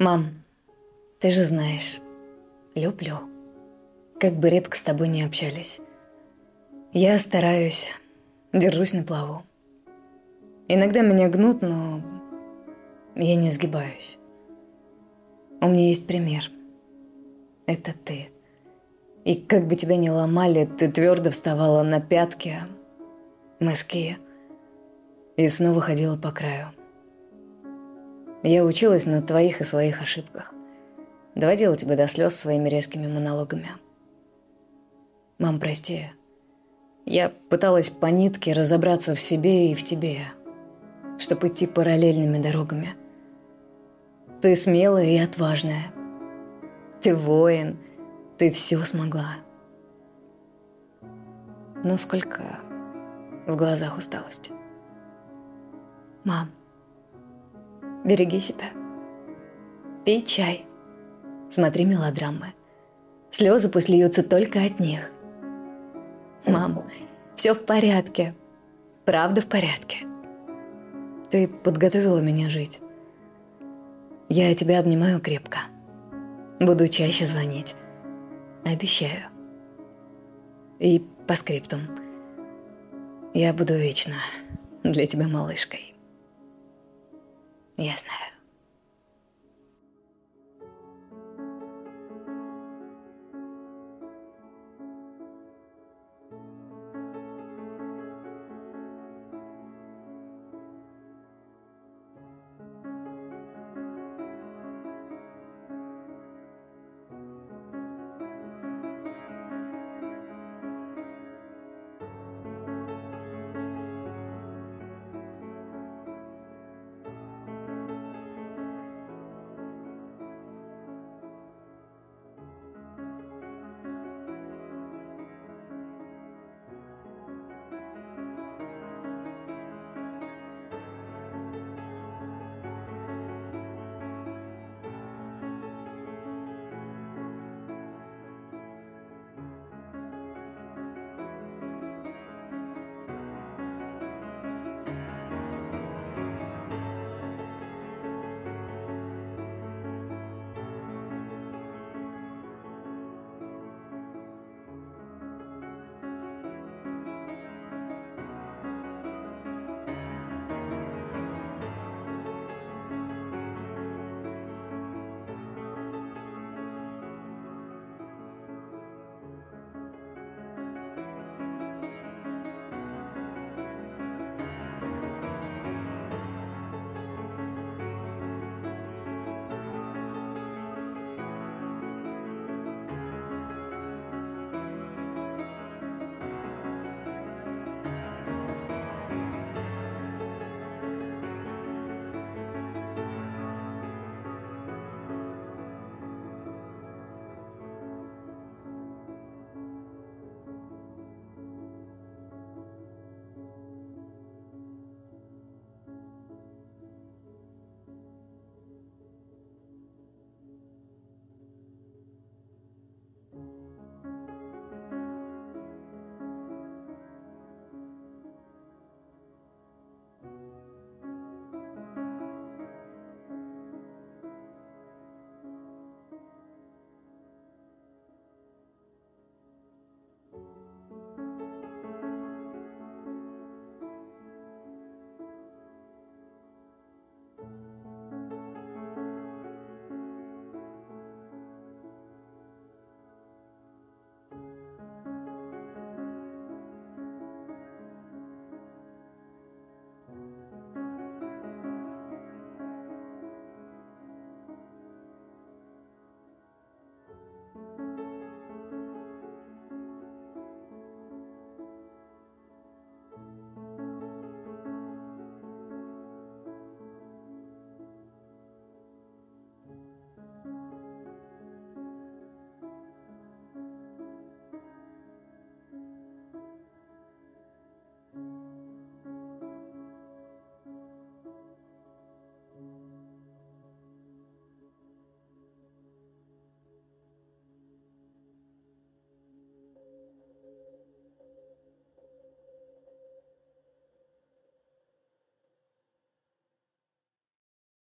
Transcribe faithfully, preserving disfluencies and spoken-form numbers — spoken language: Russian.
Мам, ты же знаешь, люблю. Как бы редко с тобой не общались. Я стараюсь, держусь на плаву. Иногда меня гнут, но я не сгибаюсь. У меня есть пример. Это ты. И как бы тебя ни ломали, ты твердо вставала на пятки, мыски, и снова ходила по краю. Я училась на твоих и своих ошибках. Доводила тебя до слез своими резкими монологами. Мам, прости. Я пыталась по нитке разобраться в себе и в тебе, чтобы идти параллельными дорогами. Ты смелая и отважная. Ты воин. Ты все смогла. Но сколько в глазах усталости. Мам, береги себя. Пей чай. Смотри мелодрамы. Слезы пусть льются только от них. Мам, все в порядке. Правда в порядке. Ты подготовила меня жить. Я тебя обнимаю крепко. Буду чаще звонить. Обещаю. И по скриптум. Я буду вечно для тебя малышкой. Я знаю.